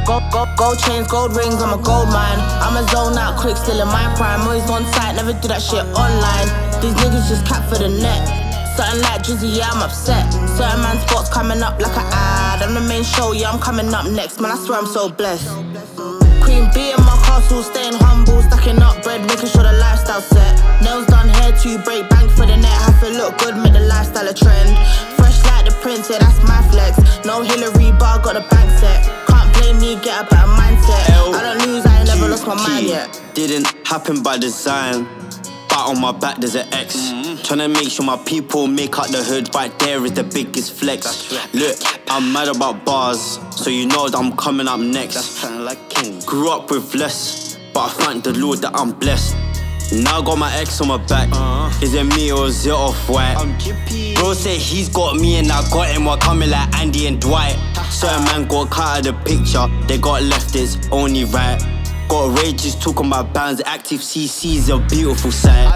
Gold chains, gold rings, I'm a gold mine. I'm a zone out quick, still in my prime. Always on site, never do that shit online. These niggas just cap for the net. Something like Drizzy, yeah, I'm upset. Certain man spots coming up like an ad. I'm the main show, yeah, I'm coming up next. Man, I swear I'm so blessed. Queen bee in my castle, staying humble, stacking up bread, making sure the lifestyle set. Nails done, hair to break, bank for the net. Have to look good, make the lifestyle a trend. Fresh like the prince, yeah, that's my flex. No Hillary, but I got the bank set. Can't blame me, get a better mindset. I don't lose, I ain't never lost my mind yet. Didn't happen by design. But on my back there's an X. Tryna make sure my people make out the hood. Right there is the biggest flex. Look, I'm mad about bars, so you know that I'm coming up next. Grew up with less, but I thank the Lord that I'm blessed. Now I got my ex on my back. Is it me or is it off-white? Bro said he's got me and I got him. We're coming like Andy and Dwight. Certain man got cut out of the picture. They got left, it's only right. Got rages talking about bands. Active CC's a beautiful sight.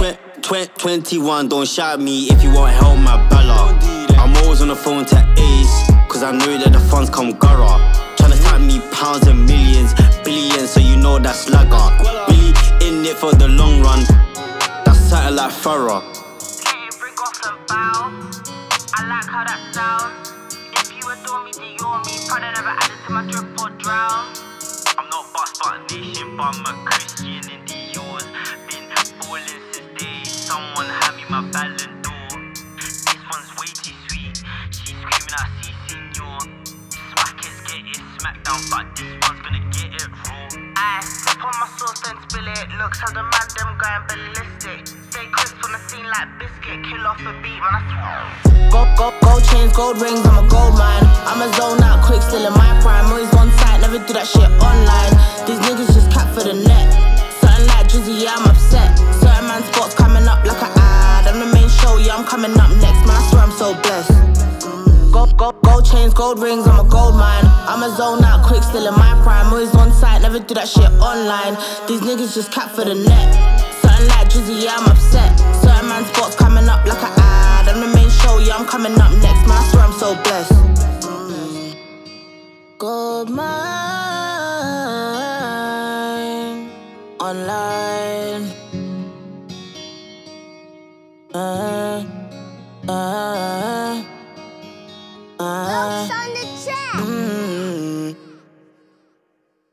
21, don't shout at me if you want help, my bella. I'm always on the phone to Ace, cause I know that the funds come gara. Tryna stack me pounds and millions, billions, so you know that's lagger. Really in it for the long run, that's something like Farrah. Bring off and bow, I like how that sounds. If you adore me, then you're me. Probably never added to my drip or drown. I'm not bust but nation, but I'm a Christian in the yours. Been ballin' since day. Someone hand me my Ballon d'Or. This one's way too sweet. She's screaming out, "Si, senor." Smackers get it smacked down, but this one's gonna get it raw. Aye, sip on my sauce, then spill it. Looks how the man them going ballistic. Stay crisp on the scene like biscuit. Kill off the beat, man, I swear. Gold chains, gold rings, I'm a gold mine. I'm a zone out quick, still in my prime. Always on site, never do that shit online. These niggas just cap for the net. Something like Drizzy, yeah, I'm upset. Certain man spots coming up like an ad. I'm the main show, yeah, I'm coming up next. Man, I swear I'm so blessed. Gold chains, gold rings, I'm a gold mine. I'm a zone out quick, still in my prime. Always on site, never do that shit online. These niggas just cap for the net. Something like Drizzy, yeah, I'm upset. Certain man spots coming up like an ad. I'm the main show, yeah, I'm coming up next. Man, I swear I'm so blessed. Gold mine online.